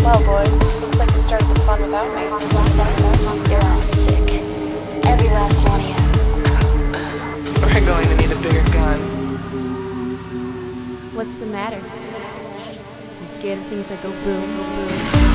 Well, boys, looks like you started the fun without me. You're all sick. Every last one of you. We're going to need a bigger gun. What's the matter? You scared of things that go boom, boom?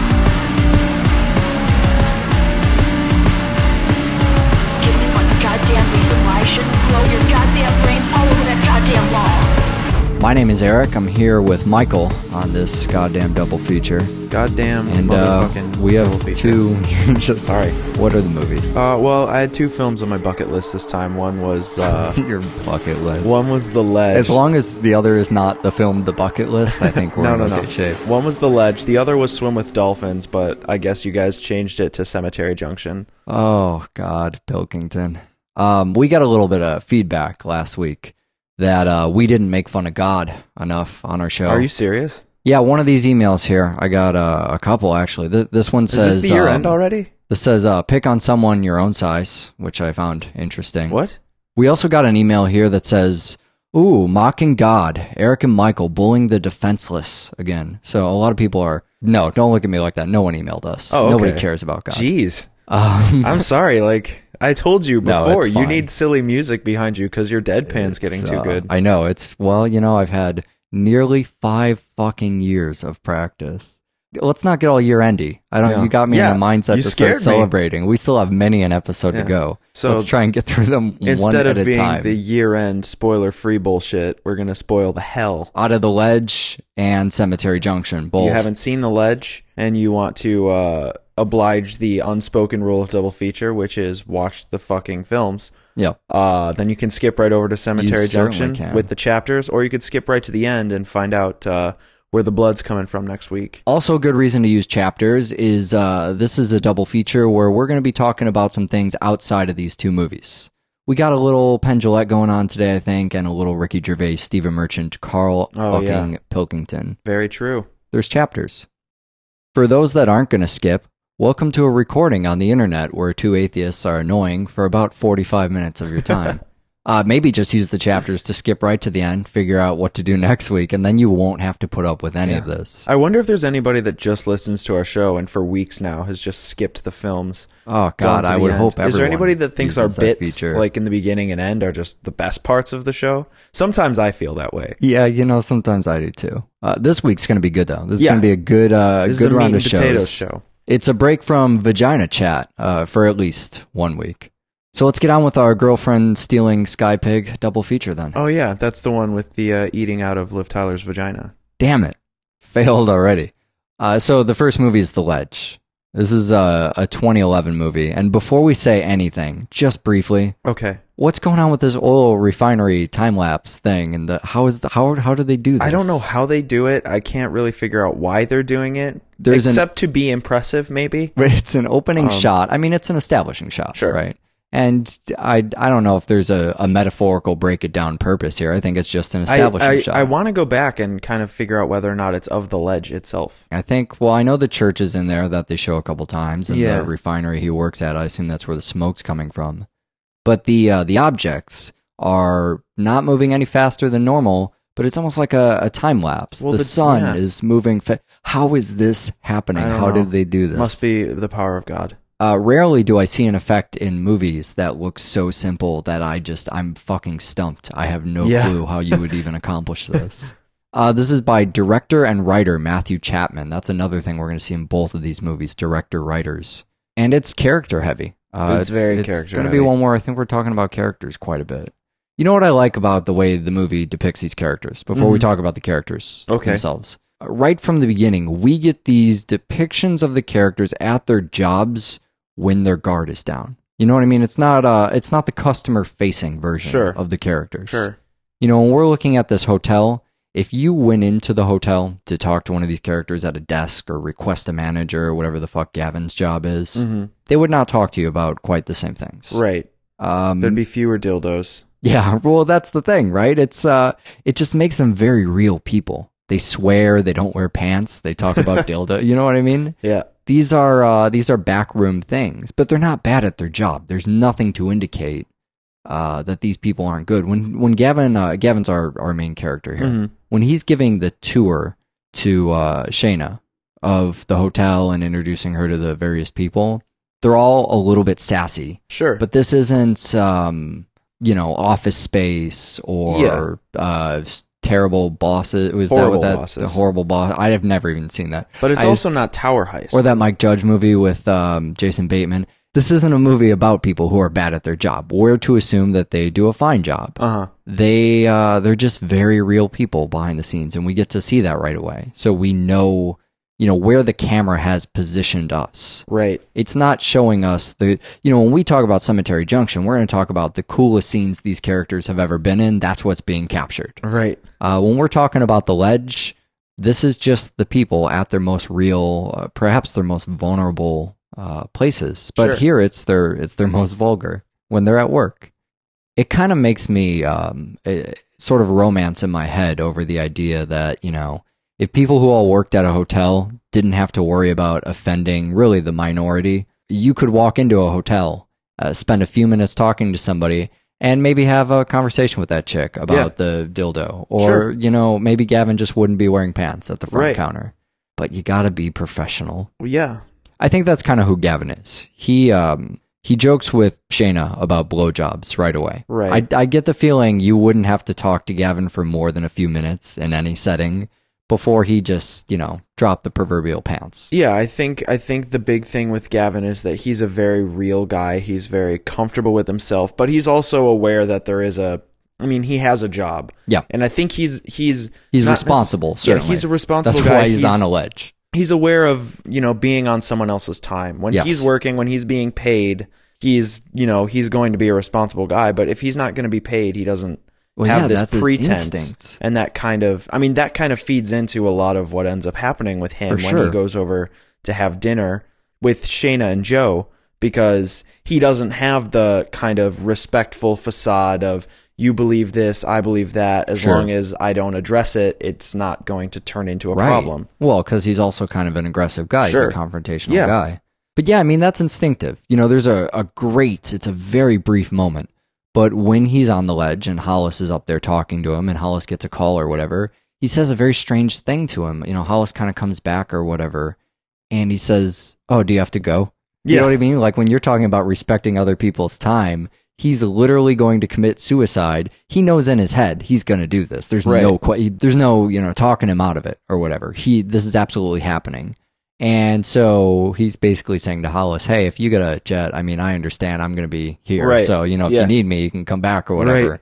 Give me one goddamn reason why I shouldn't blow your goddamn brains all over that goddamn wall. My name is Eric. I'm here with Michael on this goddamn double feature. Goddamn And motherfucking we have double feature. two. Sorry. What are the movies? Well, I had two films on my bucket list this time. One was Your bucket list. one was The Ledge. As long as the other is not the film The Bucket List, I think we're in okay shape. One was The Ledge. The other was Swim with Dolphins, but I guess you guys changed it to Cemetery Junction. Oh, God, Pilkington. We got a little bit of feedback last week that we didn't make fun of God enough on our show. Are you serious? Yeah, one of these emails here. I got a couple, actually. This one says... Is this the year end already? This says, pick on someone your own size, which I found interesting. What? We also got an email here that says, ooh, mocking God, Eric and Michael bullying the defenseless again. So a lot of people are... No, don't look at me like that. No one emailed us. Oh, okay. Nobody cares about God. Jeez. I'm sorry, I told you No, before, it's you fine. need silly music behind you because your deadpan's getting too good. I know. I've had nearly 5 fucking years of practice. Let's not get all year-endy. You got me in a mindset you to scared start me. celebrating. We still have many an episode to go. So let's try and get through them one Instead at of a being time. the year-end spoiler-free bullshit, we're going to spoil the hell. Out of the Ledge and Cemetery Junction, both. You haven't seen The Ledge, and you want to oblige the unspoken rule of double feature, which is watch the fucking films. Yep. Then you can skip right over to Cemetery You certainly Junction can. with the chapters, or you could skip right to the end and find out where the blood's coming from next week. Also, a good reason to use chapters is this is a double feature where we're going to be talking about some things outside of these two movies. We got a little Penn Jillette going on today, I think, and a little Ricky Gervais, Stephen Merchant, Carl fucking Pilkington. Very true. There's chapters. For those that aren't going to skip, welcome to a recording on the internet where two atheists are annoying for about 45 minutes of your time. Maybe just use the chapters to skip right to the end, figure out what to do next week, and then you won't have to put up with any of this. I wonder if there's anybody that just listens to our show and for weeks now has just skipped the films. Oh, God, I would hope everyone Is there anybody that thinks our uses that bits, feature. like in the beginning and end, are just the best parts of the show? Sometimes I feel that way. Yeah, sometimes I do too. This week's going to be good, though. This is Yeah. going to be a good, This is good a meat round and of potatoes shows. show. It's a break from Vagina Chat for at least 1 week. So let's get on with our girlfriend stealing Sky Pig double feature then. Oh yeah, that's the one with the eating out of Liv Tyler's vagina. Damn it. Failed already. So the first movie is The Ledge. This is a 2011 movie. And before we say anything, just briefly, Okay. what's going on with this oil refinery time-lapse thing? And how do they do this? I don't know how they do it. I can't really figure out why they're doing it. There's except to be impressive, maybe. But it's an opening shot. I mean, it's an establishing shot, Sure. right? And I don't know if there's a metaphorical break it down purpose here. I think it's just an establishing shot. I want to go back and kind of figure out whether or not it's of the Ledge itself. I think, I know the church is in there that they show a couple times, and Yeah. the refinery he works at, I assume that's where the smoke's coming from. But the objects are not moving any faster than normal, but it's almost like a time lapse. Well, the the- sun yeah. is moving. How is this happening? I don't How know. did they do this? Must be the power of God. Rarely do I see an effect in movies that looks so simple that I'm fucking stumped. I have no Yeah. clue how you would even accomplish this. This is by director and writer Matthew Chapman. That's another thing we're going to see in both of these movies, director-writers. And it's character heavy. It's very character It's going to be heavy. one where I think we're talking about characters quite a bit. You know what I like about the way the movie depicts these characters, before we talk about the characters Okay. themselves? Right from the beginning, we get these depictions of the characters at their jobs when their guard is down. You know what I mean? It's not the customer-facing version Sure. of the characters. Sure. You know, when we're looking at this hotel, if you went into the hotel to talk to one of these characters at a desk or request a manager or whatever the fuck Gavin's job is, they would not talk to you about quite the same things. Right. There'd be fewer dildos. Yeah, well, that's the thing, right? It just makes them very real people. They swear, they don't wear pants, they talk about dildo. You know what I mean? Yeah. These are backroom things, but they're not bad at their job. There's nothing to indicate that these people aren't good. When Gavin's our main character here, when he's giving the tour to Shayna, of the hotel and introducing her to the various people, they're all a little bit sassy. Sure. But this isn't, Office Space or terrible bosses. Was Horrible that what that Bosses. the horrible boss? I have never even seen that. But it's I also not Tower Heist. or that Mike Judge movie with Jason Bateman. This isn't a movie about people who are bad at their job. We're to assume that they do a fine job. Uh-huh. They're just very real people behind the scenes, and we get to see that right away. So we know, where the camera has positioned us. Right. It's not showing us when we talk about Cemetery Junction, we're going to talk about the coolest scenes these characters have ever been in. That's what's being captured. Right. When we're talking about The Ledge, this is just the people at their most real, perhaps their most vulnerable places. But Sure. here it's their most vulgar when they're at work. It kind of makes me sort of romance in my head over the idea that, if people who all worked at a hotel didn't have to worry about offending really the minority, you could walk into a hotel, spend a few minutes talking to somebody, and maybe have a conversation with that chick about the dildo. Or, maybe Gavin just wouldn't be wearing pants at the front counter. But you got to be professional. Yeah. I think that's kind of who Gavin is. He jokes with Shayna about blowjobs right away. Right. I get the feeling you wouldn't have to talk to Gavin for more than a few minutes in any setting before he just, dropped the proverbial pants. Yeah, I think the big thing with Gavin is that he's a very real guy. He's very comfortable with himself, but he's also aware that there is he has a job. Yeah. And I think he's not responsible, certainly. Yeah, he's a responsible That's guy. why he's on a ledge. He's aware of, being on someone else's time. When Yes. he's working, when he's being paid, he's going to be a responsible guy, but if he's not going to be paid, he doesn't have this that's his pretense. instinct. And that kind of feeds into a lot of what ends up happening with him For when he sure. goes over to have dinner with Shayna and Joe, because he doesn't have the kind of respectful facade of, you believe this, I believe that. As Sure. long as I don't address it, it's not going to turn into a problem. Well, because he's also kind of an aggressive guy. Sure. He's a confrontational Yeah. guy. But yeah, that's instinctive. There's it's a very brief moment. But when he's on the ledge and Hollis is up there talking to him and Hollis gets a call or whatever, he says a very strange thing to him. Hollis kind of comes back or whatever, and he says, "Oh, do you have to go?" You know what I mean? Like when you're talking about respecting other people's time, he's literally going to commit suicide. He knows in his head he's going to do this. There's no talking him out of it or whatever. This is absolutely happening. And so he's basically saying to Hollis, "Hey, if you get a jet, I understand I'm going to be here. Right. So, if you need me, you can come back or whatever.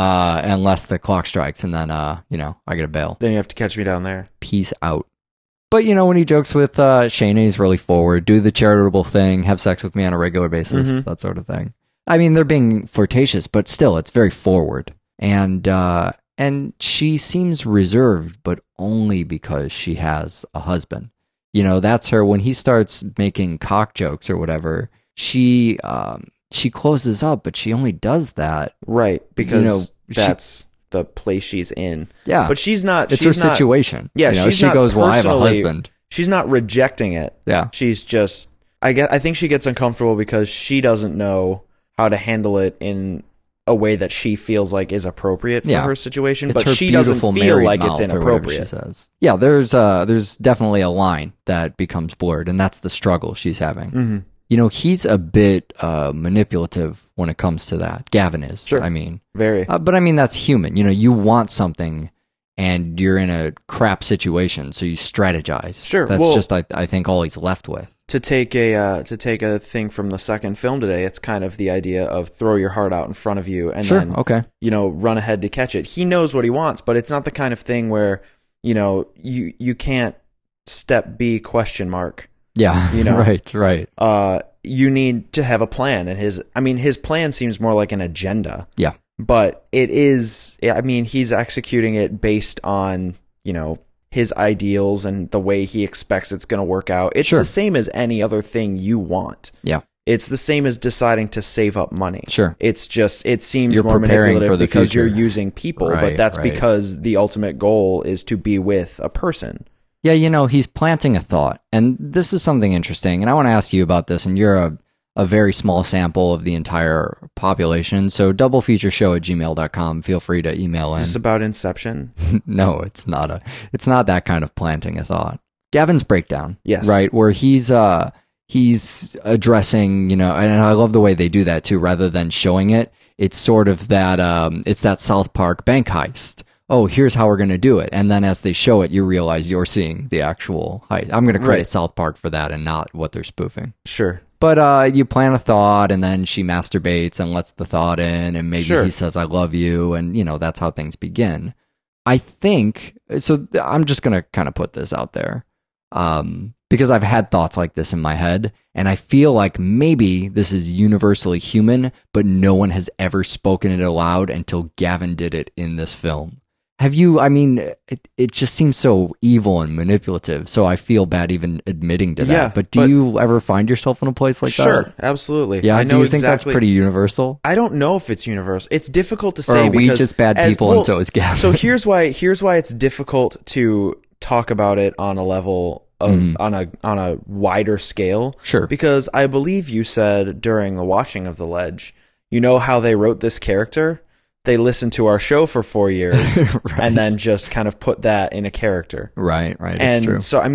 Unless the clock strikes and then, I get a bail. Then you have to catch me down there. Peace out." But, when he jokes with Shayna, he's really forward. Do the charitable thing. Have sex with me on a regular basis. That sort of thing. They're being flirtatious, but still, it's very forward. And she seems reserved, but only because she has a husband. That's her. When he starts making cock jokes or whatever, she closes up, but she only does that. Right, because that's the place she's in. Yeah. But she's not... It's she's her not, situation. Yeah, she goes, "Well, I have a husband." She's not rejecting it. Yeah. She's just... I think she gets uncomfortable because she doesn't know how to handle it in a way that she feels like is appropriate for her situation, It's but her she doesn't beautiful feel married like it's mouth or whatever inappropriate. she says. Yeah, there's definitely a line that becomes blurred, and that's the struggle she's having. Mm-hmm. He's a bit manipulative when it comes to that. Gavin is. Sure. Very. But that's human. You want something, and you're in a crap situation, so you strategize. Sure. That's Well, just I think all he's left with. To take a thing from the second film today, it's kind of the idea of throw your heart out in front of you and then Okay. Run ahead to catch it. He knows what he wants, but it's not the kind of thing where you can't step B ? Yeah. Right. You need to have a plan, and his plan seems more like an agenda. Yeah. But it is, he's executing it based on, his ideals and the way he expects it's going to work out. It's the same as any other thing you want. Yeah. It's the same as deciding to save up money. Sure. It's just, it seems You're more preparing manipulative for the because future. you're using people, but that's because the ultimate goal is to be with a person. Yeah, he's planting a thought. And this is something interesting. And I want to ask you about this. And you're a very small sample of the entire population. So doublefeatureshow@gmail.com. Feel free to email in. Is this about Inception? No, it's not that kind of planting a thought. Gavin's breakdown. Yes. Right, where he's addressing, and I love the way they do that too, rather than showing it. It's sort of that, it's that South Park bank heist. Oh, here's how we're going to do it. And then as they show it, you realize you're seeing the actual heist. I'm going to credit South Park for that and not what they're spoofing. Sure. But you plant a thought, and then she masturbates and lets the thought in, and maybe he says, I love you, and, that's how things begin. I think, so I'm just going to kind of put this out there, because I've had thoughts like this in my head, and I feel like maybe this is universally human, but no one has ever spoken it aloud until Gavin did it in this film. Have you, it just seems so evil and manipulative, so I feel bad even admitting to that. Yeah, but do you ever find yourself in a place like that? Sure, absolutely. Yeah, I know do you think that's pretty universal? I don't know if it's universal. It's difficult to say. Or are we just bad people and so is Gavin? So here's why it's difficult to talk about it on a level of on a wider scale. Sure. Because I believe you said during the watching of The Ledge, you know how they wrote this character? They listened to our show for 4 years and then just kind of put that in a character. Right. And it's true. so,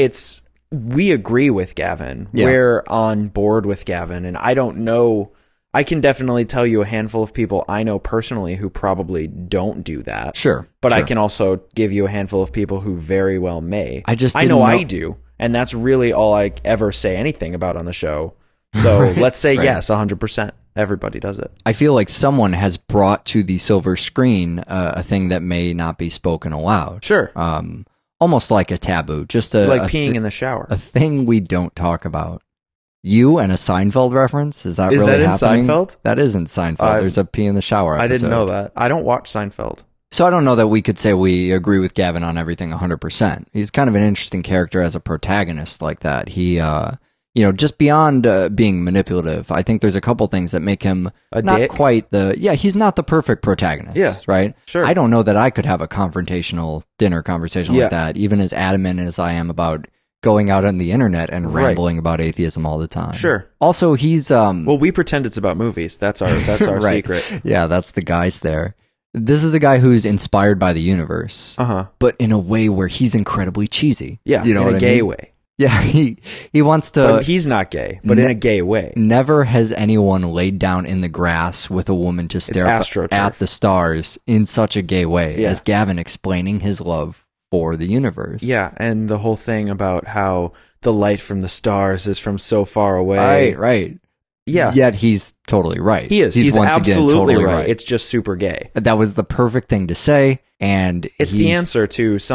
we agree with Gavin. Yeah. We're on board with Gavin. And I don't know, I can definitely tell you a handful of people I know personally who probably don't do that. Sure. But I can also give you a handful of people who very well may. I know I do. And that's really all I ever say anything about on the show. So let's say yes, 100%. Everybody does it. I feel like someone has brought to the silver screen a thing that may not be spoken aloud. Sure. Almost like a taboo, just like peeing in the shower. A thing we don't talk about. You and a Seinfeld reference? Is that really happening? Is that in Seinfeld? That is in Seinfeld. There's a pee in the shower episode. I didn't know that. I don't watch Seinfeld. So I don't know that we could say we agree with Gavin on everything 100%. He's kind of an interesting character as a protagonist like that. He, just beyond being manipulative, I think there's a couple things that make him not dick? Quite he's not the perfect protagonist, right? Sure. I don't know that I could have a confrontational dinner conversation like that, even as adamant as I am about going out on the internet and rambling about atheism all the time. Sure. Also, he's... well, we pretend it's about movies. That's our right. secret. Yeah, that's the guys there. This is a guy who's inspired by the universe, but in a way where he's incredibly cheesy. Yeah, you know, in a gay way. Yeah, he wants to... But he's not gay, but in a gay way. Never has anyone laid down in the grass with a woman to stare at the stars in such a gay way as Gavin explaining his love for the universe. Yeah, and the whole thing about how the light from the stars is from so far away. Right. Yeah. Yet he's totally right. He is. He's once absolutely again totally right. It's just super gay. That was the perfect thing to say, and it's the answer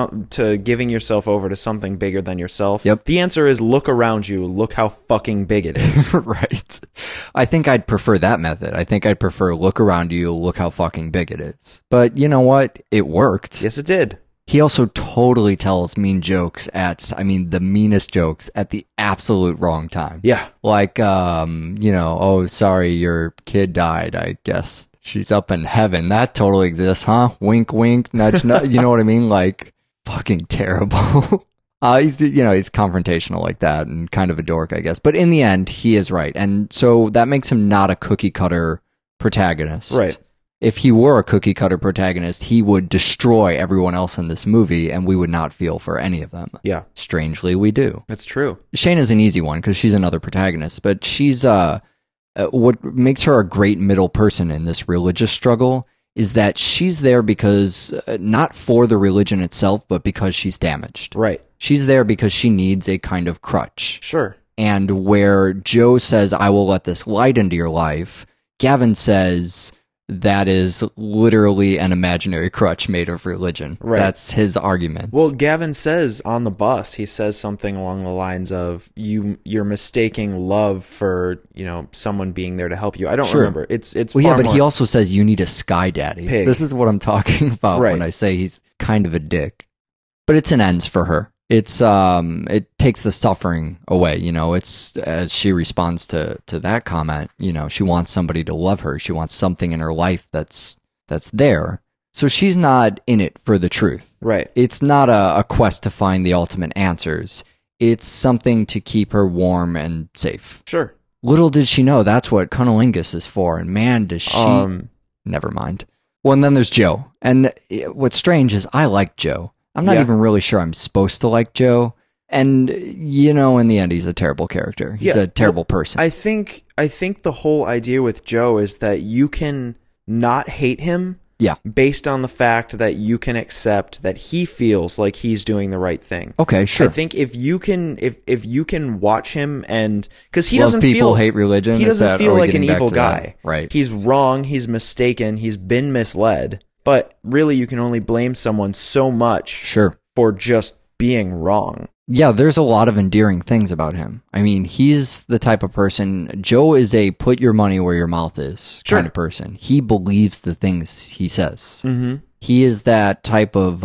to giving yourself over to something bigger than yourself. Yep. The answer is look around you. Look how fucking big it is. Right. I think I'd prefer that method. I think I'd prefer look around you. Look how fucking big it is. But you know what? It worked. Yes, it did. He also totally tells mean jokes the meanest jokes at the absolute wrong time. Yeah. Like, oh, sorry, your kid died. I guess she's up in heaven. That totally exists, huh? Wink, wink, nudge, nudge. You know what I mean? Like, fucking terrible. He's confrontational like that and kind of a dork, I guess. But in the end, he is right. And so that makes him not a cookie cutter protagonist. Right. If he were a cookie cutter protagonist, he would destroy everyone else in this movie and we would not feel for any of them. Yeah. Strangely, we do. That's true. Shayna's an easy one because she's another protagonist, but she's, what makes her a great middle person in this religious struggle is that she's there because, not for the religion itself, but because she's damaged. Right. She's there because she needs a kind of crutch. Sure. And where Joe says, I will let this light into your life, Gavin says... that is literally an imaginary crutch made of religion. Right. That's his argument. Well, Gavin says on the bus, he says something along the lines of, you're mistaking love for, someone being there to help you. I don't remember. It's well, yeah, but he also says you need a sky daddy. Pig. This is what I'm talking about when I say he's kind of a dick. But it's an ends for her. It's it takes the suffering away, it's as she responds to that comment, she wants somebody to love her. She wants something in her life that's there. So she's not in it for the truth. Right. It's not a quest to find the ultimate answers. It's something to keep her warm and safe. Sure. Little did she know that's what cunnilingus is for, and man, does she never mind. Well, and then there's Joe. And what's strange is I like Joe. I'm not even really sure I'm supposed to like Joe, And, in the end, he's a terrible character. He's a terrible person. I think the whole idea with Joe is that you can not hate him based on the fact that you can accept that he feels like he's doing the right thing. Okay, sure. I think if you can watch him, and because he Well, doesn't people feel hate religion. he doesn't feel like an evil that? guy. Right. He's wrong. He's mistaken. He's been misled. But really, you can only blame someone so much for just being wrong. Yeah, there's a lot of endearing things about him. I mean, he's the type of person. Joe is a put your money where your mouth is kind of person. He believes the things he says. Mm-hmm. He is that type of,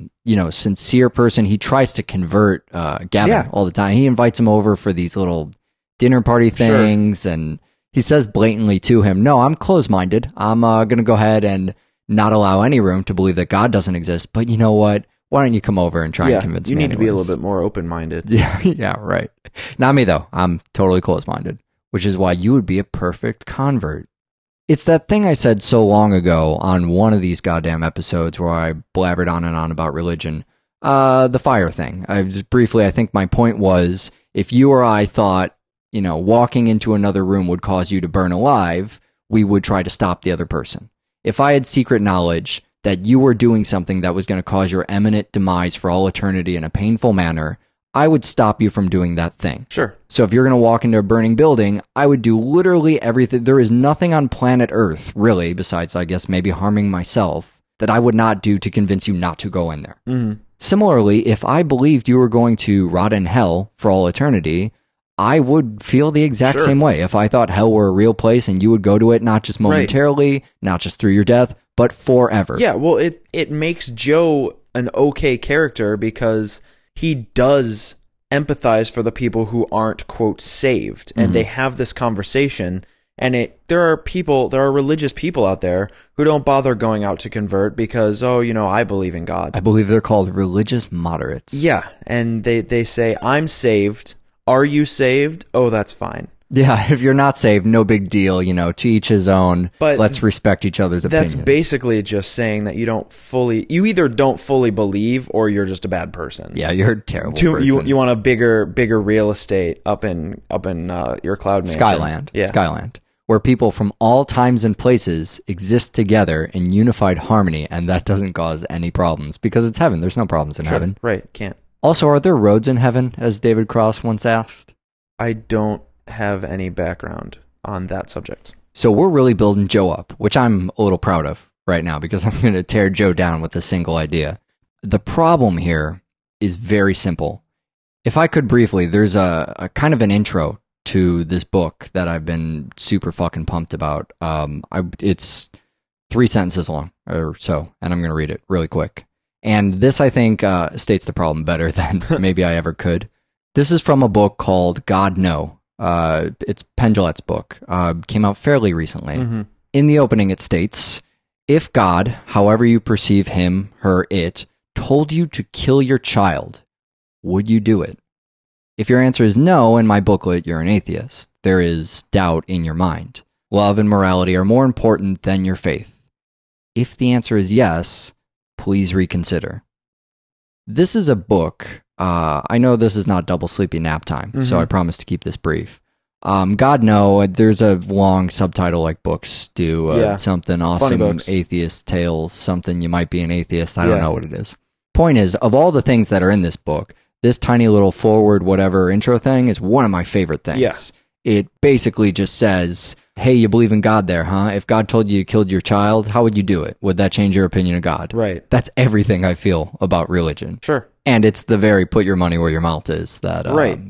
sincere person. He tries to convert Gavin all the time. He invites him over for these little dinner party things, and he says blatantly to him, "No, I'm closed-minded. I'm going to go ahead and not allow any room to believe that God doesn't exist. But you know what? Why don't you come over and try and convince me?" You need to be a little bit more open-minded. Yeah, right. Not me, though. I'm totally closed-minded, which is why you would be a perfect convert. It's that thing I said so long ago on one of these goddamn episodes where I blabbered on and on about religion. The fire thing. I think my point was, if you or I thought, walking into another room would cause you to burn alive, we would try to stop the other person. If I had secret knowledge that you were doing something that was going to cause your imminent demise for all eternity in a painful manner, I would stop you from doing that thing. Sure. So if you're going to walk into a burning building, I would do literally everything. There is nothing on planet Earth, really, besides, I guess, maybe harming myself, that I would not do to convince you not to go in there. Mm-hmm. Similarly, if I believed you were going to rot in hell for all eternity, I would feel the exact same way. If I thought hell were a real place and you would go to it, not just momentarily, not just through your death, but forever. Yeah, well, it makes Joe an okay character because he does empathize for the people who aren't, quote, saved. And they have this conversation, and there are religious people out there who don't bother going out to convert because, I believe in God. I believe they're called religious moderates. Yeah, and they say, I'm saved. Are you saved? Oh, that's fine. Yeah, if you're not saved, no big deal, to each his own. But let's respect each other's opinions. That's basically just saying that you either don't fully believe or you're just a bad person. Yeah, you're a terrible person. You want a bigger real estate up in your cloud mansion. Skyland. Yeah. Skyland. Where people from all times and places exist together in unified harmony, and that doesn't cause any problems because it's heaven. There's no problems in heaven. Right, can't. Also, are there roads in heaven, as David Cross once asked? I don't have any background on that subject. So we're really building Joe up, which I'm a little proud of right now because I'm going to tear Joe down with a single idea. The problem here is very simple. If I could briefly, there's a kind of an intro to this book that I've been super fucking pumped about. It's 3 sentences long or so, and I'm going to read it really quick. And this, I think, states the problem better than maybe I ever could. This is from a book called God No. It's Penn Jillette's book. Came out fairly recently. Mm-hmm. In the opening, it states, "If God, however you perceive him, her, it, told you to kill your child, would you do it? If your answer is no, in my booklet, you're an atheist. There is doubt in your mind. Love and morality are more important than your faith. If the answer is yes, please reconsider." This is a book. I know this is not double sleepy nap time, so I promise to keep this brief. God No, there's a long subtitle like books do. Something awesome, atheist tales, something you might be an atheist. I don't know what it is. Point is, of all the things that are in this book, this tiny little forward whatever intro thing is one of my favorite things. Yeah. It basically just says, hey, you believe in God there, huh? If God told you you killed your child, how would you do it? Would that change your opinion of God? Right. That's everything I feel about religion. Sure. And it's the very put your money where your mouth is that,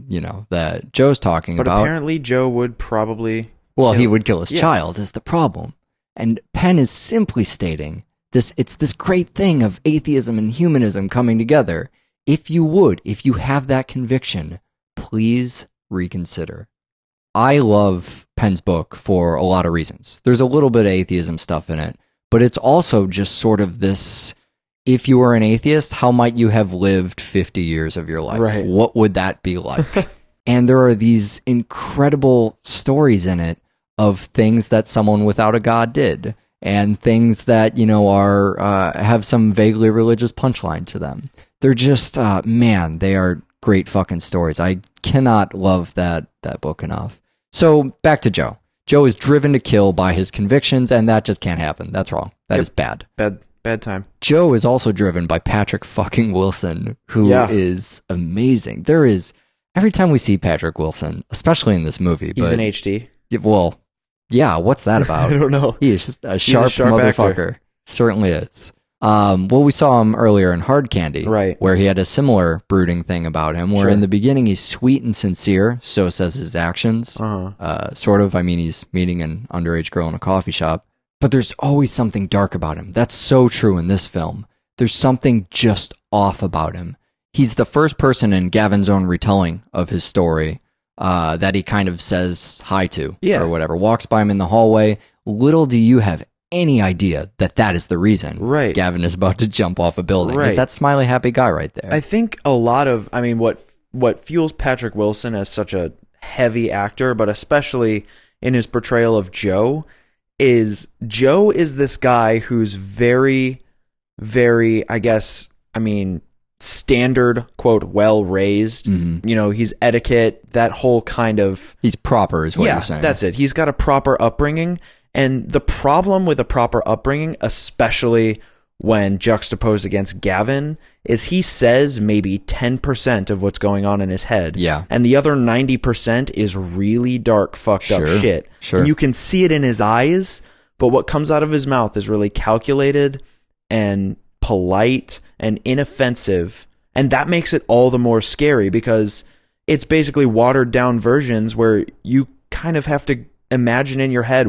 that Joe's talking about. But apparently Joe would probably... Well, he would kill his child is the problem. And Penn is simply stating this. It's this great thing of atheism and humanism coming together. If you have that conviction, please reconsider. I love Penn's book for a lot of reasons. There's a little bit of atheism stuff in it, but it's also just sort of this, if you were an atheist, how might you have lived 50 years of your life? Right. What would that be like? And there are these incredible stories in it of things that someone without a God did, and things that, are have some vaguely religious punchline to them. They're just, they are great fucking stories. I cannot love that book enough. So back to Joe. Joe is driven to kill by his convictions, and that just can't happen. That's wrong. That is bad. Bad time. Joe is also driven by Patrick fucking Wilson, who is amazing. There is, every time we see Patrick Wilson, especially in this movie. He's in HD. Well, yeah, what's that about? I don't know. He is just a sharp motherfucker. Actor. Certainly is. Well, we saw him earlier in Hard Candy, right, where he had a similar brooding thing about him, where in the beginning he's sweet and sincere, so says his actions. Sort of. I mean, he's meeting an underage girl in a coffee shop, but there's always something dark about him. That's so true in this film. There's something just off about him. He's the first person in Gavin's own retelling of his story that he kind of says hi to, or whatever. Walks by him in the hallway. Little do you have any idea that is the reason Gavin is about to jump off a building. Is that smiley happy guy right there. I think a lot of, I mean, what fuels Patrick Wilson as such a heavy actor, but especially in his portrayal of Joe is this guy who's very, very, I guess, I mean, standard, quote, well raised. You know, he's etiquette, that whole kind of, he's proper is what you're saying. That's it. He's got a proper upbringing. And the problem with a proper upbringing, especially when juxtaposed against Gavin, is he says maybe 10% of what's going on in his head. Yeah. And the other 90% is really dark, fucked up shit. Sure. And you can see it in his eyes, but what comes out of his mouth is really calculated and polite and inoffensive. And that makes it all the more scary because it's basically watered down versions where you kind of have to imagine in your head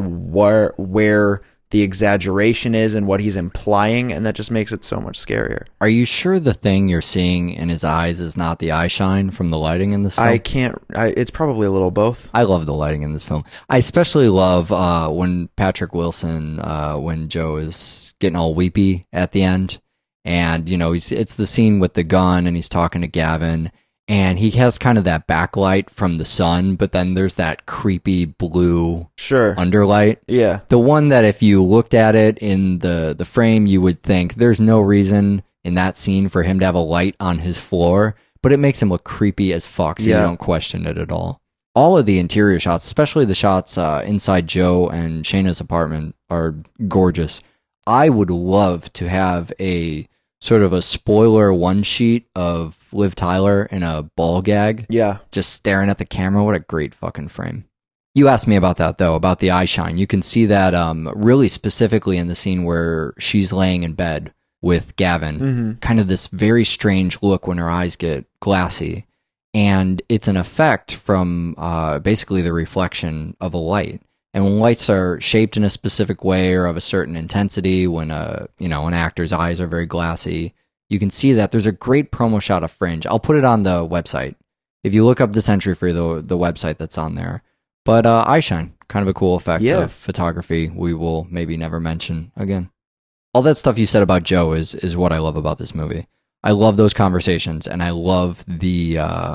where the exaggeration is and what he's implying, and that just makes it so much scarier. Are you sure the thing you're seeing in his eyes is not the eye shine from the lighting in this film? It's probably a little both. I love the lighting in this film. I especially love when Patrick Wilson, when Joe is getting all weepy at the end, and you know it's the scene with the gun, and he's talking to Gavin. And he has kind of that backlight from the sun, but then there's that creepy blue underlight. Yeah. The one that if you looked at it in the frame, you would think there's no reason in that scene for him to have a light on his floor, but it makes him look creepy as fuck, so you don't question it at all. All of the interior shots, especially the shots inside Joe and Shayna's apartment, are gorgeous. I would love to have a sort of a spoiler one sheet of Liv Tyler in a ball gag. Yeah. Just staring at the camera. What a great fucking frame. You asked me about that, though, about the eye shine. You can see that really specifically in the scene where she's laying in bed with Gavin. Kind of this very strange look when her eyes get glassy. And it's an effect from basically the reflection of a light. And when lights are shaped in a specific way or of a certain intensity, when an actor's eyes are very glassy, you can see that. There's a great promo shot of Fringe. I'll put it on the website. If you look up this entry for the website that's on there. But eye shine, kind of a cool effect of photography we will maybe never mention again. All that stuff you said about Joe is what I love about this movie. I love those conversations, and I love the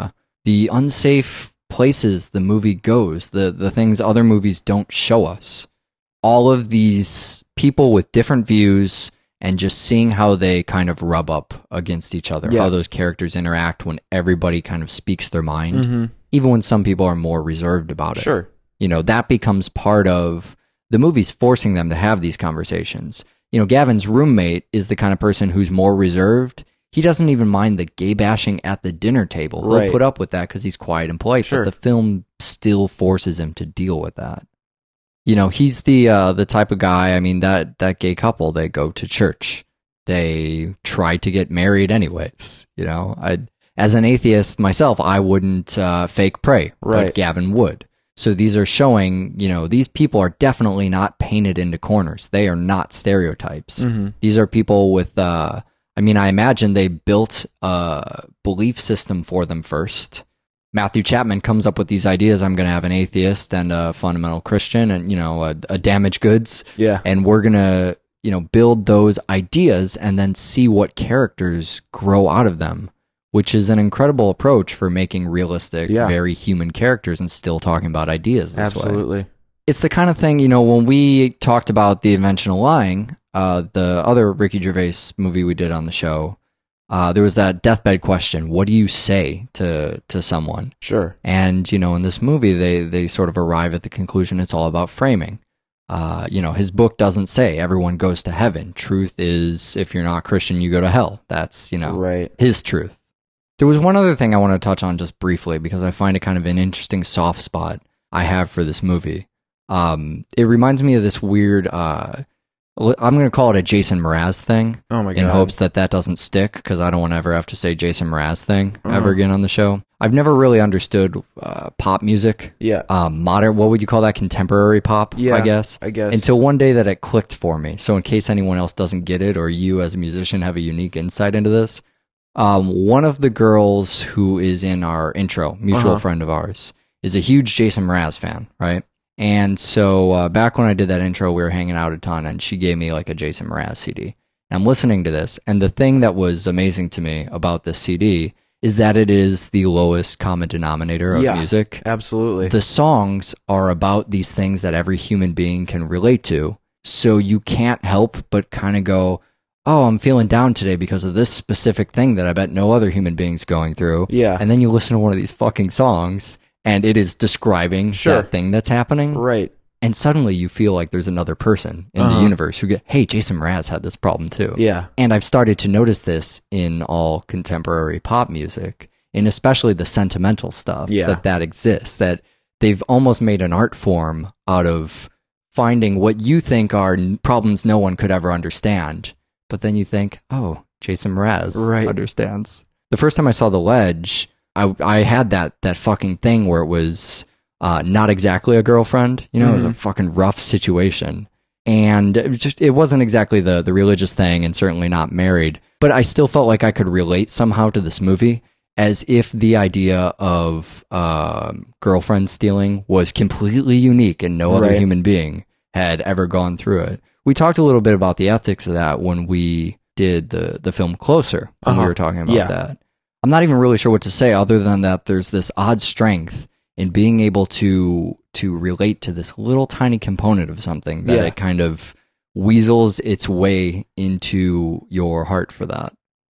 unsafe places the movie goes, the things other movies don't show us. All of these people with different views and just seeing how they kind of rub up against each other, how those characters interact when everybody kind of speaks their mind, even when some people are more reserved about it. Sure. You know, that becomes part of the movie's forcing them to have these conversations. You know, Gavin's roommate is the kind of person who's more reserved. He doesn't even mind the gay bashing at the dinner table. He'll put up with that because he's quiet and polite, but the film still forces him to deal with that. You know, he's the type of guy, I mean, that gay couple, they go to church. They try to get married anyways. You know, as an atheist myself, I wouldn't fake pray, but Gavin would. So these are showing, you know, these people are definitely not painted into corners. They are not stereotypes. These are people with... I mean, I imagine they built a belief system for them first. Matthew Chapman comes up with these ideas. I'm going to have an atheist and a fundamental Christian and, you know, a damaged goods. Yeah. And we're going to, you know, build those ideas and then see what characters grow out of them, which is an incredible approach for making realistic, very human characters and still talking about ideas this way. Absolutely. It's the kind of thing, you know, when we talked about The Invention of Lying, the other Ricky Gervais movie we did on the show, there was that deathbed question: what do you say to someone? Sure. And in this movie, they sort of arrive at the conclusion it's all about framing. His book doesn't say everyone goes to heaven. Truth is, if you're not Christian, you go to hell. That's Right. his truth. There was one other thing I want to touch on just briefly because I find it kind of an interesting soft spot I have for this movie. It reminds me of this weird, I'm going to call it a Jason Mraz thing. Oh my God. In hopes that doesn't stick, because I don't want to ever have to say Jason Mraz thing ever again on the show. I've never really understood pop music. Yeah. Modern, what would you call that? Contemporary pop, Yeah, I guess. Until one day that it clicked for me. So in case anyone else doesn't get it, or you as a musician have a unique insight into this, one of the girls who is in our intro, mutual friend of ours, is a huge Jason Mraz fan, right? And so back when I did that intro, we were hanging out a ton, and she gave me like a Jason Mraz CD. And I'm listening to this, and the thing that was amazing to me about this CD is that it is the lowest common denominator of music. Absolutely. The songs are about these things that every human being can relate to, so you can't help but kind of go, oh, I'm feeling down today because of this specific thing that I bet no other human being's going through. Yeah. And then you listen to one of these fucking songs, and it is describing that thing that's happening. Right. And suddenly you feel like there's another person in the universe who hey, Jason Mraz had this problem too. Yeah. And I've started to notice this in all contemporary pop music, and especially the sentimental stuff that exists, that they've almost made an art form out of finding what you think are problems no one could ever understand. But then you think, oh, Jason Mraz understands. The first time I saw The Ledge, I had that fucking thing where it was not exactly a girlfriend. It was a fucking rough situation. And it wasn't exactly the religious thing, and certainly not married. But I still felt like I could relate somehow to this movie, as if the idea of girlfriend stealing was completely unique and no other human being had ever gone through it. We talked a little bit about the ethics of that when we did the film Closer, when we were talking about that. I'm not even really sure what to say other than that there's this odd strength in being able to relate to this little tiny component of something that it kind of weasels its way into your heart for that.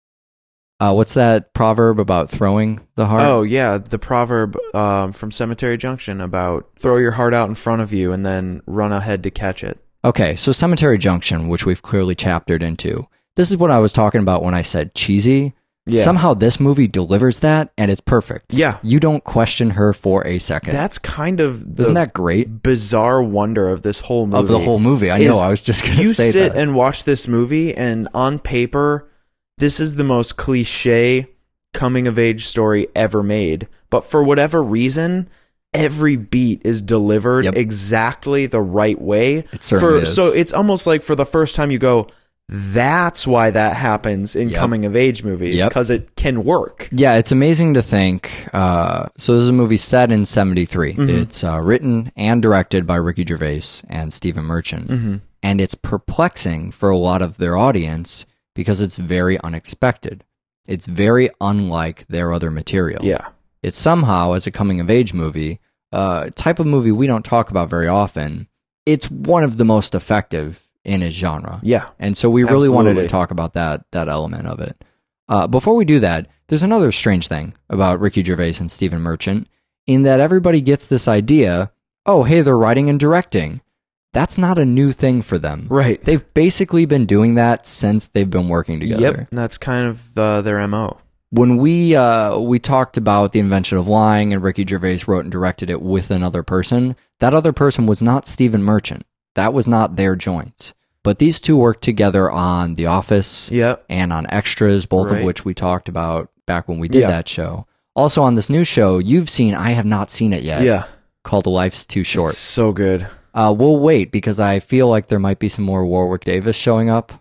What's that proverb about throwing the heart? Oh, yeah, the proverb from Cemetery Junction about throw your heart out in front of you and then run ahead to catch it. Okay, so Cemetery Junction, which we've clearly chaptered into, this is what I was talking about when I said cheesy. Yeah. Somehow this movie delivers that, and it's perfect. Yeah. You don't question her for a second. That's kind of the Isn't that great? Bizarre wonder of this whole movie. Of the whole movie. I know, I was just going to say that. You sit and watch this movie, and on paper, this is the most cliche coming-of-age story ever made. But for whatever reason, every beat is delivered exactly the right way. It certainly is. So it's almost like for the first time you go, that's why that happens in coming-of-age movies, because it can work. Yeah, it's amazing to think. So this is a movie set in 73. It's written and directed by Ricky Gervais and Stephen Merchant. And it's perplexing for a lot of their audience because it's very unexpected. It's very unlike their other material. Yeah. It's somehow, as a coming-of-age movie, type of movie we don't talk about very often, it's one of the most effective in its genre. Yeah. And so we really wanted to talk about that element of it. Before we do that, there's another strange thing about Ricky Gervais and Stephen Merchant, in that everybody gets this idea, oh, hey, they're writing and directing. That's not a new thing for them. Right. They've basically been doing that since they've been working together. Yep, that's kind of their MO. When we talked about The Invention of Lying and Ricky Gervais wrote and directed it with another person, that other person was not Stephen Merchant. That was not their joint. But these two worked together on The Office and on Extras, both of which we talked about back when we did that show. Also on this new show, you've seen, I have not seen it yet. Yeah. Called Life's Too Short. It's so good. We'll wait because I feel like there might be some more Warwick Davis showing up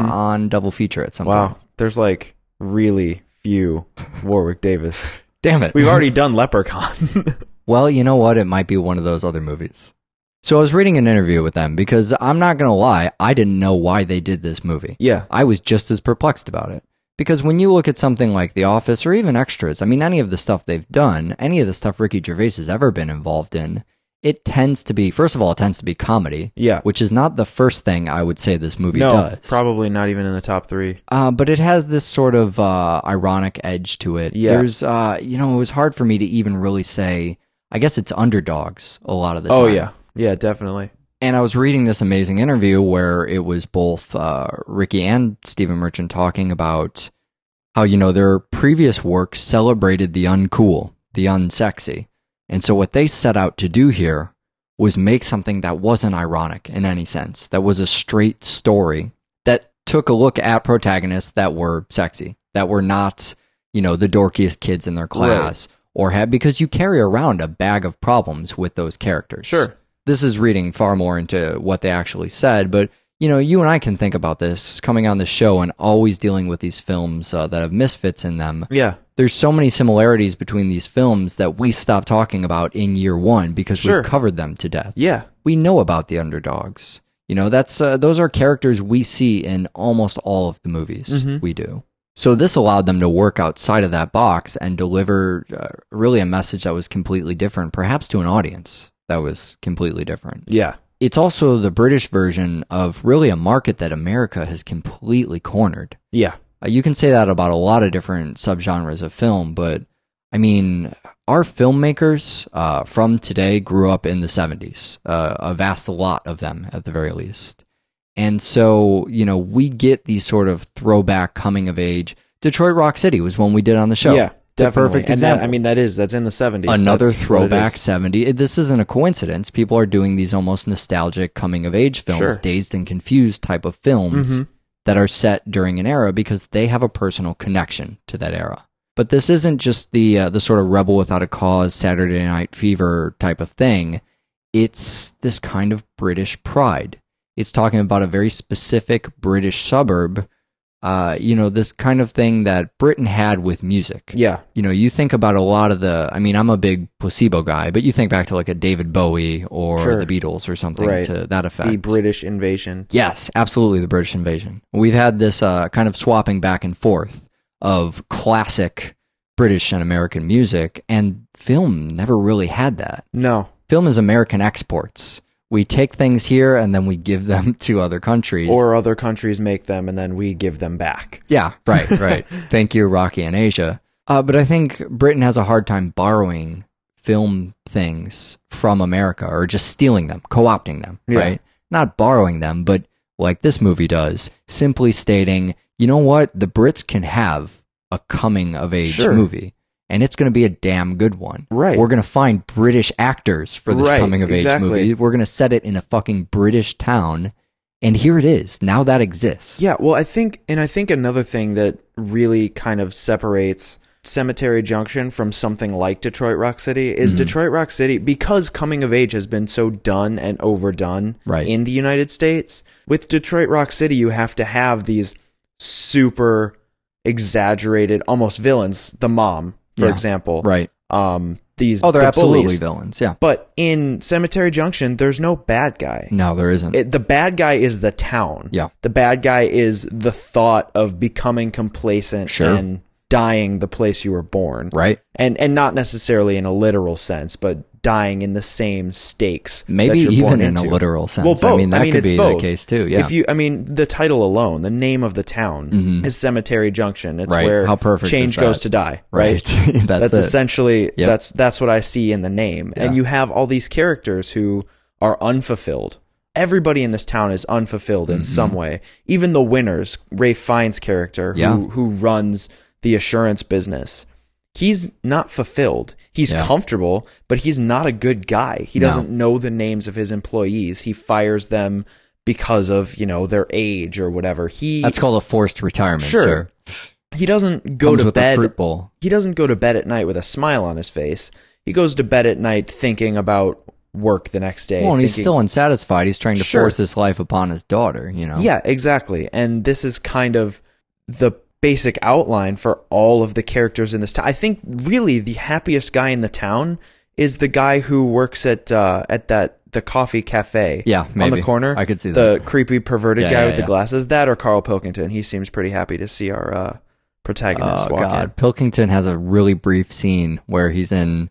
on Double Feature at some point. Wow. There's like really few Warwick Davis. Damn it. We've already done Leprechaun. Well, you know what? It might be one of those other movies. So I was reading an interview with them because I'm not going to lie, I didn't know why they did this movie. Yeah. I was just as perplexed about it. Because when you look at something like The Office or even Extras, I mean, any of the stuff they've done, any of the stuff Ricky Gervais has ever been involved in, it tends to be, first of all, it tends to be comedy. Yeah. Which is not the first thing I would say this movie No, does. probably not even in the top 3. But it has this sort of ironic edge to it. Yeah. There's, it was hard for me to even really say, I guess it's underdogs a lot of the time. Oh, yeah. Yeah, definitely. And I was reading this amazing interview where it was both Ricky and Stephen Merchant talking about how, their previous work celebrated the uncool, the unsexy. And so what they set out to do here was make something that wasn't ironic in any sense, that was a straight story, that took a look at protagonists that were sexy, that were not, the dorkiest kids in their class, or because you carry around a bag of problems with those characters. Sure. This is reading far more into what they actually said, but you and I can think about this coming on the show and always dealing with these films that have misfits in them. Yeah. There's so many similarities between these films that we stopped talking about in year one because Sure. we've covered them to death. Yeah. We know about the underdogs. That's those are characters we see in almost all of the movies we do. So this allowed them to work outside of that box and deliver really a message that was completely different, perhaps to an audience that was completely different. Yeah. It's also the British version of really a market that America has completely cornered. Yeah. You can say that about a lot of different subgenres of film, but I mean, our filmmakers from today grew up in the 70s, a vast lot of them at the very least. And so, we get these sort of throwback coming of age. Detroit Rock City was one we did on the show. Yeah. It's a Definitely. perfect And example. that's in the 70s. Another That's what it throwback is. 70. This isn't a coincidence. People are doing these almost nostalgic coming of age films, Sure. Dazed and Confused type of films that are set during an era because they have a personal connection to that era. But this isn't just the sort of Rebel Without a Cause, Saturday Night Fever type of thing. It's this kind of British pride. It's talking about a very specific British suburb. This kind of thing that Britain had with music. Yeah. You think about a lot of I'm a big Placebo guy, but you think back to like a David Bowie or Sure. the Beatles or something Right. to that effect. The British invasion. Yes, absolutely, the British invasion. We've had this kind of swapping back and forth of classic British and American music, and film never really had that. No. Film is American exports. We take things here and then we give them to other countries. Or other countries make them and then we give them back. Yeah, right. Thank you, Rocky and Asia. But I think Britain has a hard time borrowing film things from America or just stealing them, co-opting them, Yeah. right? Not borrowing them, but like this movie does, simply stating, you know what? The Brits can have a coming-of-age Sure. movie, and it's going to be a damn good one. Right. We're going to find British actors for this Right, coming-of-age exactly. movie. We're going to set it in a fucking British town, and here it is. Now that exists. Yeah, well, I think another thing that really kind of separates Cemetery Junction from something like Detroit Rock City is Detroit Rock City, because coming of age has been so done and overdone Right. in the United States. With Detroit Rock City, you have to have these super exaggerated, almost villains. The mom, for Yeah, example. Right. These Oh, they're the absolutely bullies. villains, yeah. But in Cemetery Junction, there's no bad guy. No, there isn't. The bad guy is the town. Yeah. The bad guy is the thought of becoming complacent Sure. and dying the place you were born. Right. And not necessarily in a literal sense, but dying in the same stakes. Maybe that you're born even in a into. literal sense. Well, both. I mean, that could it's be both. the case too, yeah. The title alone, the name of the town is Cemetery Junction. It's Right. where How perfect change is that? goes to die. Right. That's it. essentially Yep. that's what I see in the name. Yeah. And you have all these characters who are unfulfilled. Everybody in this town is unfulfilled in some way. Even the winners, Ray Fiennes' character, Yeah. who runs the assurance business, he's not fulfilled. He's Yeah. comfortable, but he's not a good guy. He No. doesn't know the names of his employees. He fires them because of, their age or whatever. That's called a forced retirement, Sure. sir. He doesn't go Comes to with bed. a fruit bowl. He doesn't go to bed at night with a smile on his face. He goes to bed at night thinking about work the next day. Well, and he's thinking- still unsatisfied. He's trying to Sure. force this life upon his daughter, Yeah, exactly. And this is kind of the basic outline for all of the characters in this town. I think really the happiest guy in the town is the guy who works at the coffee cafe. Yeah, on maybe. the corner. I could see the that. creepy perverted Yeah, guy yeah, with the yeah. glasses. That or Carl Pilkington. He seems pretty happy to see our protagonist Oh, walk in. God. Pilkington has a really brief scene where he's in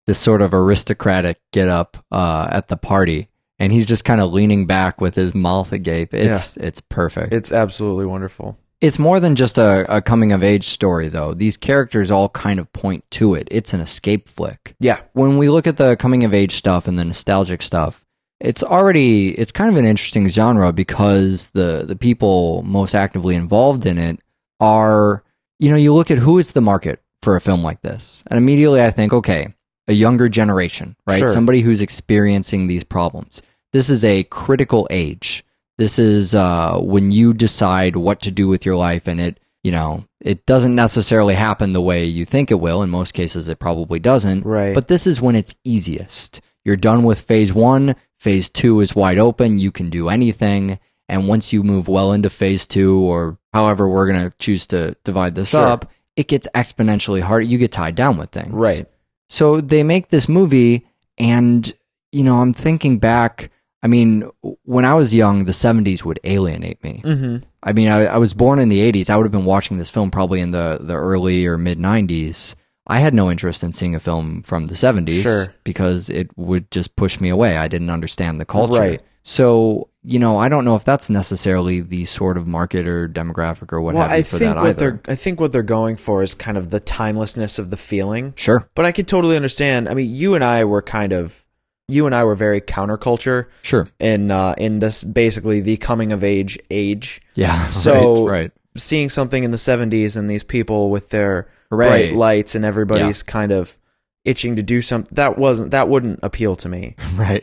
this sort of aristocratic get up at the party, and he's just kind of leaning back with his mouth agape. It's perfect. It's absolutely wonderful. It's more than just a coming of age story, though. These characters all kind of point to it. It's an escape flick. Yeah. When we look at the coming of age stuff and the nostalgic stuff, it's kind of an interesting genre because the people most actively involved in it are, you look at who is the market for a film like this. And immediately I think, okay, a younger generation, right? Sure. Somebody who's experiencing these problems. This is a critical age. This is when you decide what to do with your life, and it doesn't necessarily happen the way you think it will. In most cases, it probably doesn't. Right. But this is when it's easiest. You're done with phase 1. Phase 2 is wide open. You can do anything. And once you move well into phase 2, or however we're going to choose to divide this up, it gets exponentially harder. You get tied down with things. Right. So they make this movie, and, I'm thinking back. I mean, when I was young, the 70s would alienate me. Mm-hmm. I mean, I was born in the 80s. I would have been watching this film probably in the early or mid 90s. I had no interest in seeing a film from the 70s because it would just push me away. I didn't understand the culture. Right. So, I don't know if that's necessarily the sort of market or demographic or what have you for that either. I think what they're going for is kind of the timelessness of the feeling. Sure. But I could totally understand. I mean, you and I were very counterculture. Sure. In this basically the coming of age. Yeah. So right. Seeing something in the 70s and these people with their Right. bright lights and everybody's kind of itching to do something that wouldn't appeal to me. Right.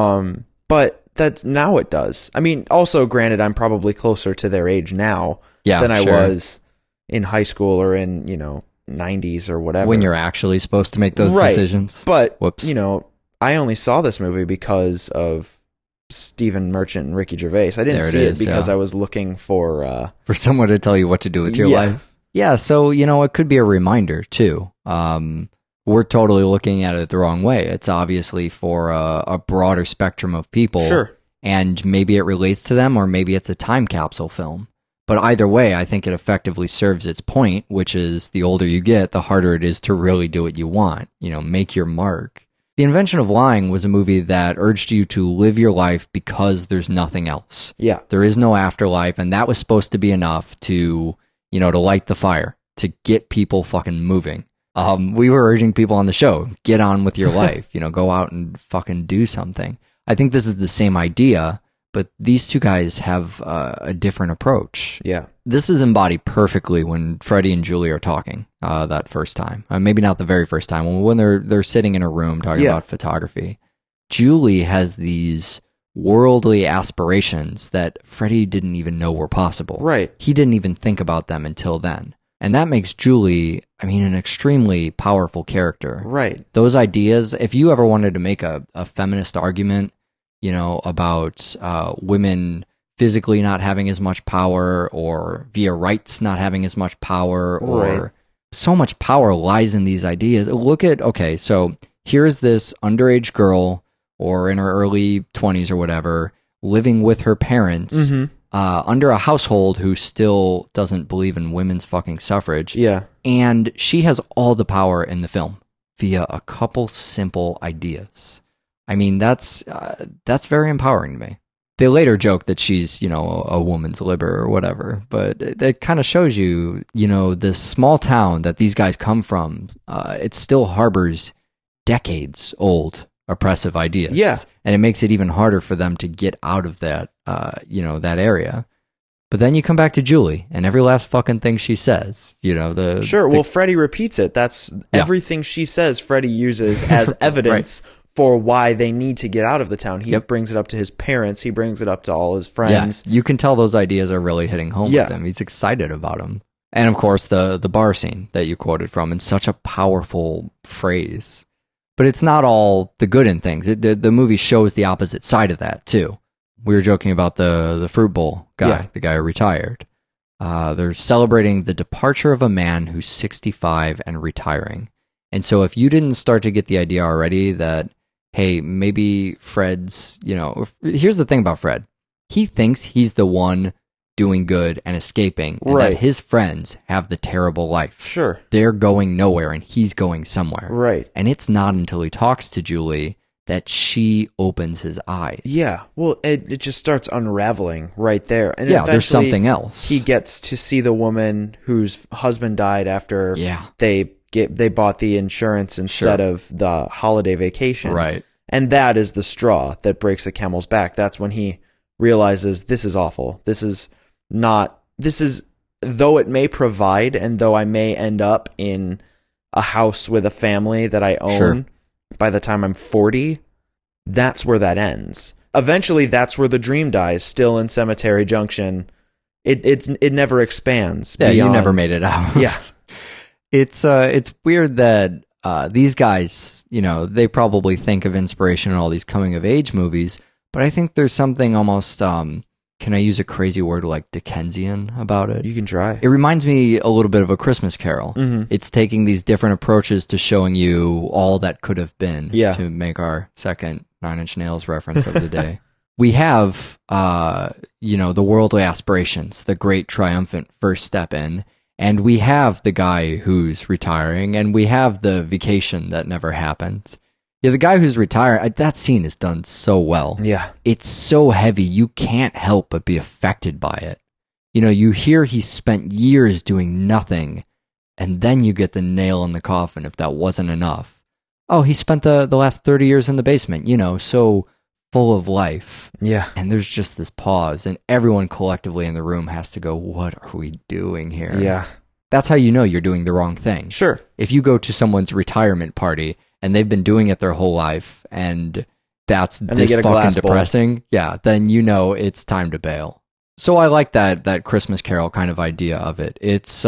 But that's now it does. I mean, also granted, I'm probably closer to their age now than I was in high school or in 90s or whatever. When you're actually supposed to make those decisions. But whoops. I only saw this movie because of Stephen Merchant and Ricky Gervais. I didn't see it because I was looking for someone to tell you what to do with your life. Yeah, so it could be a reminder too. We're totally looking at it the wrong way. It's obviously for a broader spectrum of people. Sure. And maybe it relates to them, or maybe it's a time capsule film. But either way, I think it effectively serves its point, which is the older you get, the harder it is to really do what you want. Make your mark. The Invention of Lying was a movie that urged you to live your life because there's nothing else. Yeah. There is no afterlife, and that was supposed to be enough to, to light the fire, to get people fucking moving. We were urging people on the show, get on with your life, go out and fucking do something. I think this is the same idea, but these two guys have a different approach. Yeah. This is embodied perfectly when Freddie and Julie are talking that first time. Maybe not the very first time, when they're sitting in a room talking about photography. Julie has these worldly aspirations that Freddie didn't even know were possible. Right. He didn't even think about them until then. And that makes Julie, an extremely powerful character. Right. Those ideas, if you ever wanted to make a feminist argument, about women physically not having as much power, or via rights not having as much power, or so much power lies in these ideas. Look at, so here's this underage girl, or in her early 20s or whatever, living with her parents, under a household who still doesn't believe in women's fucking suffrage. Yeah. And she has all the power in the film via a couple simple ideas. That's very empowering to me. They later joke that she's, a woman's liber or whatever, but it kind of shows you, this small town that these guys come from, it still harbors decades old oppressive ideas. Yeah. And it makes it even harder for them to get out of that, that area. But then you come back to Julie, and every last fucking thing she says, Well, Freddie repeats it. That's everything she says, Freddie uses as evidence for why they need to get out of the town. He brings it up to his parents. He brings it up to all his friends. Yeah, you can tell those ideas are really hitting home with him. He's excited about them. And of course, the bar scene that you quoted from, and such a powerful phrase. But it's not all the good in things. The movie shows the opposite side of that, too. We were joking about the fruit bowl guy, the guy who retired. They're celebrating the departure of a man who's 65 and retiring. And so if you didn't start to get the idea already that, hey, maybe Fred's, here's the thing about Fred. He thinks he's the one doing good and escaping, and Right. that his friends have the terrible life. Sure. They're going nowhere and he's going somewhere. Right. And it's not until he talks to Julie that she opens his eyes. Yeah. Well, it just starts unraveling right there. And Yeah, there's eventually something else. He gets to see the woman whose husband died after Yeah. they bought the insurance instead of the holiday vacation. Right. And that is the straw that breaks the camel's back. That's when he realizes this is awful. This is, though it may provide and though I may end up in a house with a family that I own Sure. by the time I'm 40, that's where that ends. Eventually, that's where the dream dies, still in Cemetery Junction. It never expands. Yeah, you beyond- never made it out. Yes. It's weird that these guys, they probably think of inspiration in all these coming of age movies, but I think there's something almost, can I use a crazy word like Dickensian about it? You can try. It reminds me a little bit of A Christmas Carol. Mhm. It's taking these different approaches to showing you all that could have been, Yeah. to make our second Nine Inch Nails reference of the day. We have, the worldly aspirations, the great triumphant first step in, and we have the guy who's retiring, and we have the vacation that never happened. Yeah, the guy who's retiring, that scene is done so well. Yeah. It's so heavy, you can't help but be affected by it. You hear he spent years doing nothing, and then you get the nail in the coffin if that wasn't enough. Oh, he spent the last 30 years in the basement, so full of life. Yeah. And there's just this pause, and everyone collectively in the room has to go, what are we doing here? Yeah. That's how you know you're doing the wrong thing. Sure. If you go to someone's retirement party, and they've been doing it their whole life, and that's they this get a fucking glass bowl. depressing, yeah, then it's time to bail. So I like that Christmas Carol kind of idea of it. It's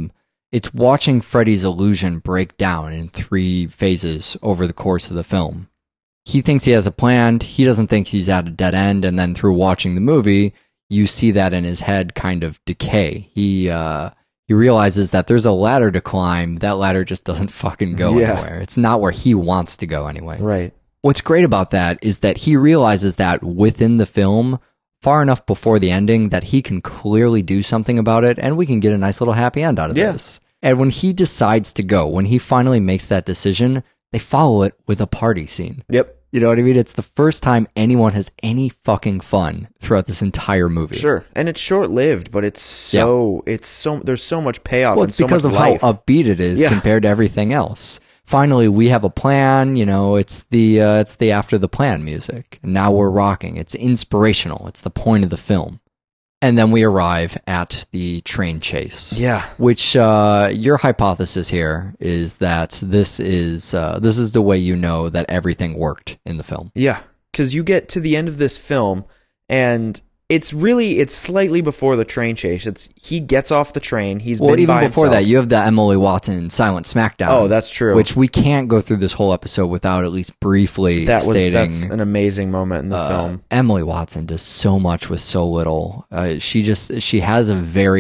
watching Freddy's illusion break down in 3 phases over the course of the film. He thinks he has a plan, he doesn't think he's at a dead end, and then through watching the movie, you see that in his head kind of decay. He realizes that there's a ladder to climb. That ladder just doesn't fucking go anywhere. It's not where he wants to go anyway. Right. What's great about that is that he realizes that within the film, far enough before the ending, that he can clearly do something about it, and we can get a nice little happy end out of this. And when he decides to go, when he finally makes that decision, they follow it with a party scene. Yep. You know what I mean? It's the first time anyone has any fucking fun throughout this entire movie. Sure. And it's short-lived, but there's so much payoff Well, and it's so because much of life. how upbeat it is compared to everything else. Finally, we have a plan. It's the after the plan music. Now we're rocking. It's inspirational. It's the point of the film. And then we arrive at the train chase. Yeah. Which your hypothesis here is that this is the way you know that everything worked in the film. Yeah. Because you get to the end of this film, and it's slightly before the train chase. He gets off the train. He's been Even by before himself. that, you have the Emily Watson silent smackdown. Oh, that's true. Which we can't go through this whole episode without at least briefly stating. That's an amazing moment in the film. Emily Watson does so much with so little. She has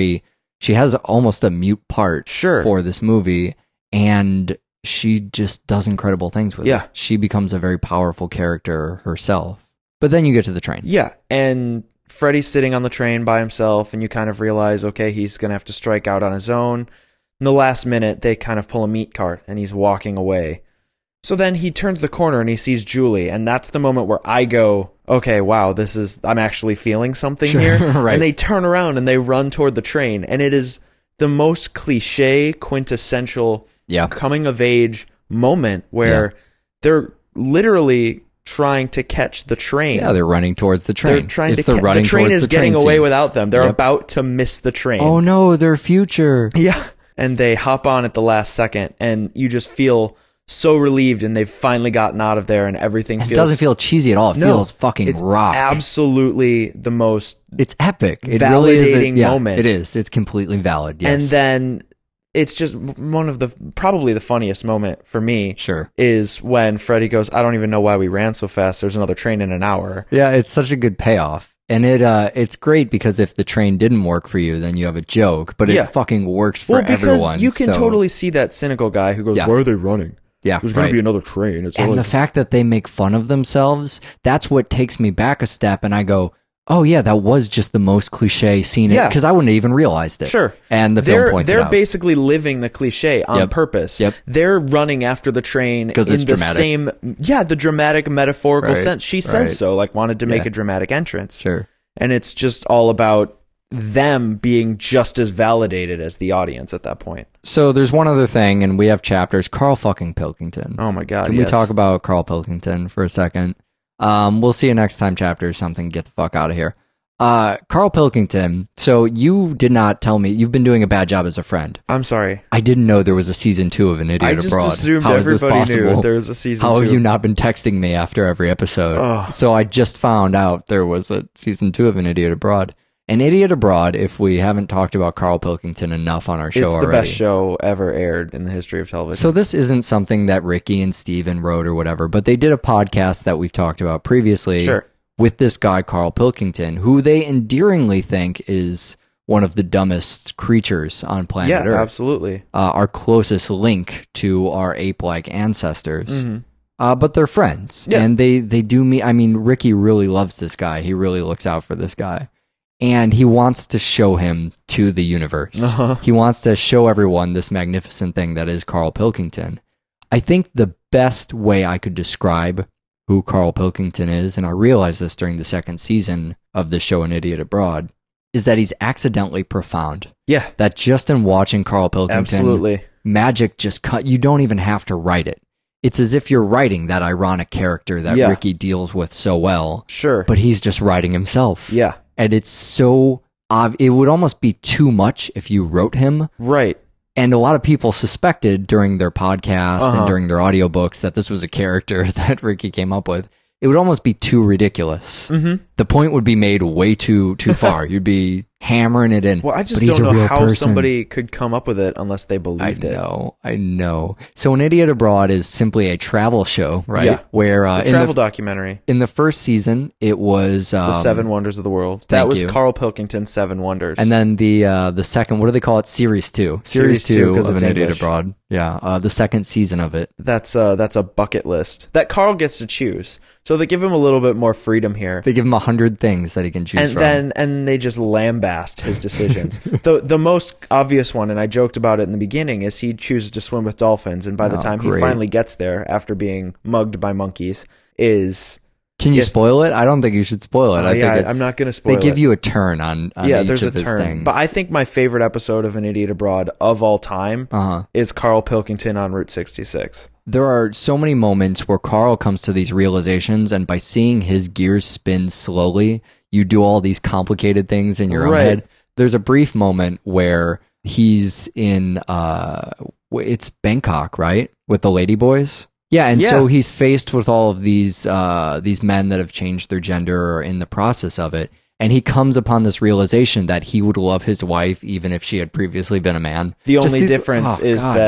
almost a mute part for this movie, and she just does incredible things with it. She becomes a very powerful character herself. But then you get to the train. Yeah, and Freddy's sitting on the train by himself, and you kind of realize, okay, he's going to have to strike out on his own. In the last minute, they kind of pull a meat cart, and he's walking away. So then he turns the corner, and he sees Julie, and that's the moment where I go, okay, wow, I'm actually feeling something here. Right. And they turn around, and they run toward the train, and it is the most cliche, quintessential coming-of-age moment where they're literally trying to catch the train. Yeah, they're running towards the train. They're trying it's to the running the train towards is the getting train away scene. without them. They're about to miss the train. Oh no, their future. Yeah. And they hop on at the last second, and you just feel so relieved, and they've finally gotten out of there, and everything It doesn't feel cheesy at all. It feels fucking it's rock. Absolutely the most It's epic. It validating really is moment. It is. It's completely valid. Yes. And then it's just probably the funniest moment for me. Sure. Is when Freddy goes, I don't even know why we ran so fast. There's another train in an hour. Yeah, it's such a good payoff. And it's great because if the train didn't work for you, then you have a joke, but it fucking works for everyone. You can totally see that cynical guy who goes, why are they running? Yeah, there's going to be another train. And the fact that they make fun of themselves, that's what takes me back a step, and I go, oh yeah, that was just the most cliche scene. Yeah. Because I wouldn't have even realized it. Sure. And the film points it They're out. basically living the cliche on Yep. purpose. Yep. They're running after the train 'Cause in it's the dramatic. the dramatic metaphorical Right. sense. She says Right. so, like wanted to make Yeah. a dramatic entrance. Sure. And it's just all about them being just as validated as the audience at that point. So there's one other thing, and we have chapters. Carl fucking Pilkington. Oh my god. Can we yes. talk about Carl Pilkington for a second? We'll see you next time chapter or something. Get the fuck out of here. Carl Pilkington. So you did not tell me you've been doing a bad job as a friend. I'm sorry. I didn't know there was a season 2 of An Idiot I Abroad. just assumed How is this everybody knew possible? there was a season How 2. have you not been texting me after every episode? Ugh. So I just found out there was a season 2 of An Idiot Abroad. An Idiot Abroad, if we haven't talked about Carl Pilkington enough on our show It's the already. best show ever aired in the history of television. So this isn't something that Ricky and Steven wrote or whatever, but they did a podcast that we've talked about previously Sure. with this guy, Carl Pilkington, who they endearingly think is one of the dumbest creatures on planet yeah, Earth. absolutely. Our closest link to our ape-like ancestors. Mhm. But they're friends. Yeah. And they do me. I mean, Ricky really loves this guy. He really looks out for this guy. And he wants to show him to the universe. Uh-huh. He wants to show everyone this magnificent thing that is Carl Pilkington. I think the best way I could describe who Carl Pilkington is, and I realized this during the second season of the show An Idiot Abroad, is that he's accidentally profound. Yeah, That just in watching Carl Pilkington, absolutely. magic just cut. You don't even have to write it. It's as if you're writing that ironic character that Yeah. Ricky deals with so well, Sure. but he's just writing himself. yeah, And it's so it would almost be too much if you wrote him. right. And a lot of people suspected during their podcast Uh-huh. and during their audiobooks that this was a character that Ricky came up with. It would almost be too ridiculous. Mhm. The point would be made way too far. You'd be hammering it in. Well, I just but he's don't a know real how person. somebody could come up with it unless they believed it. I know. So An Idiot Abroad is simply a travel show, right? Yeah. Where The travel documentary, in the first season, it was The Seven Wonders of the World. thank That was you. Carl Pilkington's Seven Wonders. and then the second, what do they call it? Series 2. Series 2, 'cause of it's An Idiot English. Abroad. Yeah, the second season of it. that's a bucket list that Carl gets to choose. So they give him a little bit more freedom here. They give him 100 things that he can choose from. And they just lambast his decisions. the most obvious one, and I joked about it in the beginning, is he chooses to swim with dolphins, and by the Oh, time great. he finally gets there after being mugged by monkeys, is Can you yes. spoil it? I don't think you should spoil it. I yeah, think it's, I'm not going to spoil They give it. you a turn on Yeah, each there's a of his turn. things. But I think my favorite episode of An Idiot Abroad of all time Uh-huh. is Carl Pilkington on Route 66. There are so many moments where Carl comes to these realizations, and by seeing his gears spin slowly, you do all these complicated things in your own Right. head. There's a brief moment where he's in it's Bangkok, right? With the ladyboys. Yeah, and so Yeah. he's faced with all of these men that have changed their gender or are in the process of it. And he comes upon this realization that he would love his wife even if she had previously been a man. The Just only these- difference oh, is God.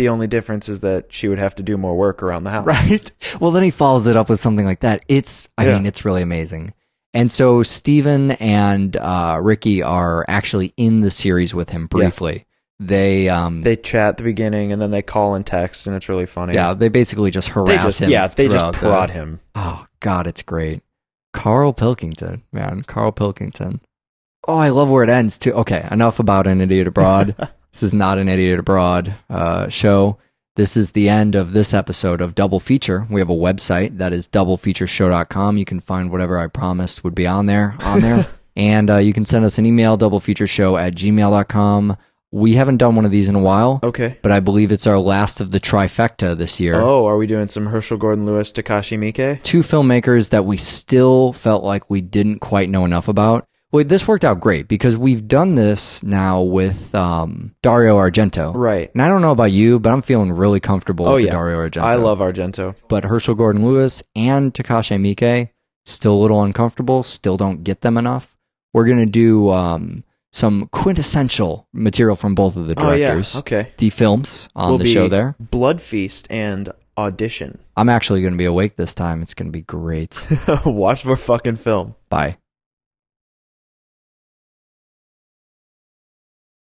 that she would have to do more work around the house. Right. Well, then he follows it up with something like that. I Yeah. mean, it's really amazing. And so Steven and Ricky are actually in the series with him briefly. They They chat at the beginning and then they call and text, and it's really funny. they basically just they harass just him. they throughout just the- prod him. Oh God, it's great. Carl Pilkington, man, Carl Pilkington. Oh, I love where it ends too. Okay, enough about An Idiot Abroad. This is not An Idiot Abroad show. This is the end of this episode of Double Feature. We have a website that is doublefeatureshow.com. You can find whatever I promised would be on there. And you can send us an email, doublefeatureshow@gmail.com. We haven't done one of these in a while, Okay. but I believe it's our last of the trifecta this year. Oh, are we doing some Herschel Gordon Lewis, Takashi Miike? Two filmmakers that we still felt like we didn't quite know enough about. Well, this worked out great because we've done this now with Dario Argento. Right. And I don't know about you, but I'm feeling really comfortable with the Dario Argento. I love Argento. But Herschel Gordon Lewis and Takashi Miike, still a little uncomfortable, still don't get them enough. We're going to do some quintessential material from both of the directors. Oh, yeah. Okay. The films on Will the be show there. Blood Feast and Audition. I'm actually going to be awake this time. It's going to be great. Watch for fucking film. Bye.